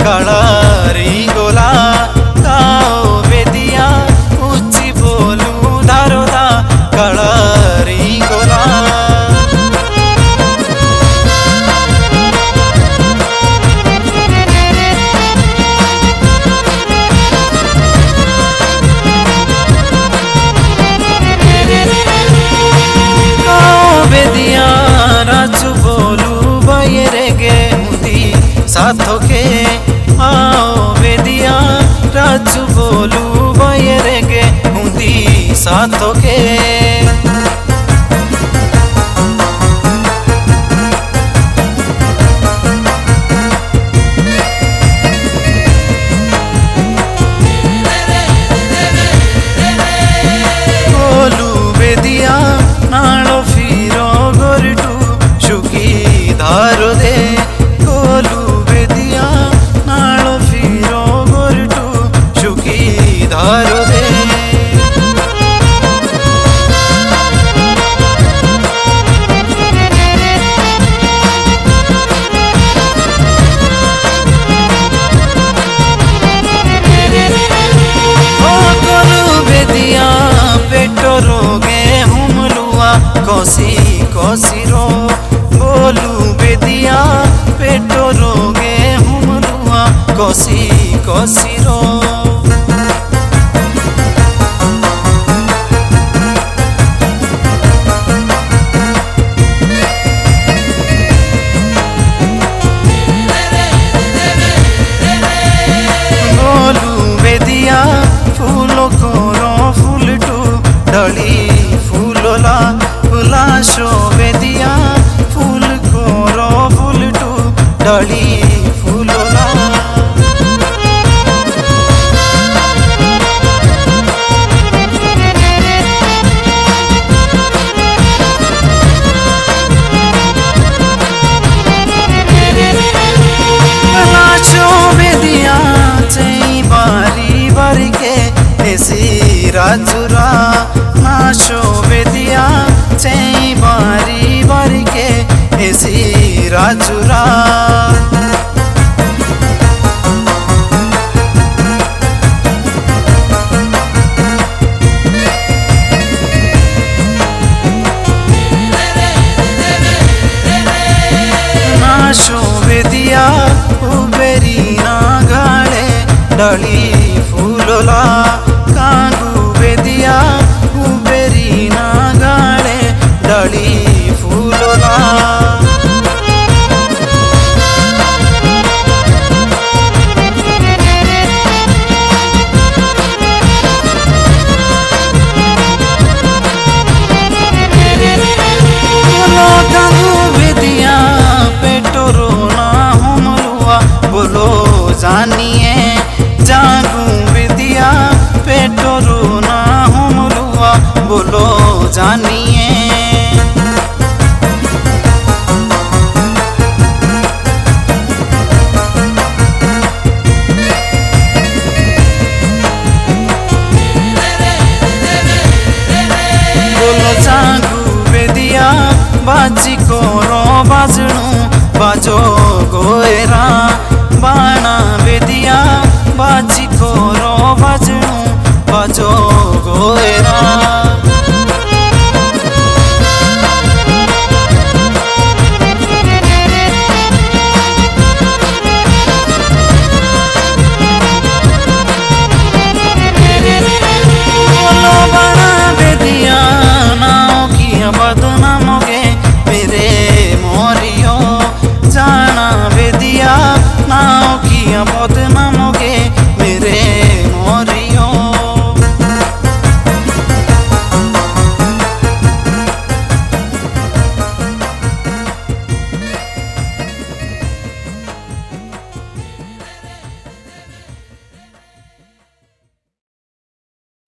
काळारी गोला गाओ बेदिया उच्ची बोलू धारोदा काळारी गोला साथों के आओ बेदिया राजू बोलू बयरे गे हुंदी साथों के बोलू बेदिया नालो फिरो गोरटू शुकी धारो दे धारो दे बेदिया पेटो रोगे हुमलुआ कोसी कोसी रो बोलू बेदिया पेटो रोगे हुमलुआ कोसी कोसी रो फूलों को रो फूलटू डली फूलोला फूला शोभे दिया फूल को रो फूलटू डली फूलोला शोभे दिया चई बारी बारी के ऐसी राजुरा ना शोभे दिया चई बारी बारी के ऐसी राजुरा ना शोभे दिया उबेरी ना गाड़े डली फूलोला कांगू बेदिया उबेरी ना गाड़े डली फूलोला कांगू बेदिया पेटो रोना हुमलुआ बोलो जानिए जागू बेदिया पेटो रोना हुमलुआ बोलो जानिए बोलो जागू बेदिया बाजी को रो बाजणू बाजो गोएरा बाणा बेदिया बाजी को रो बाजणू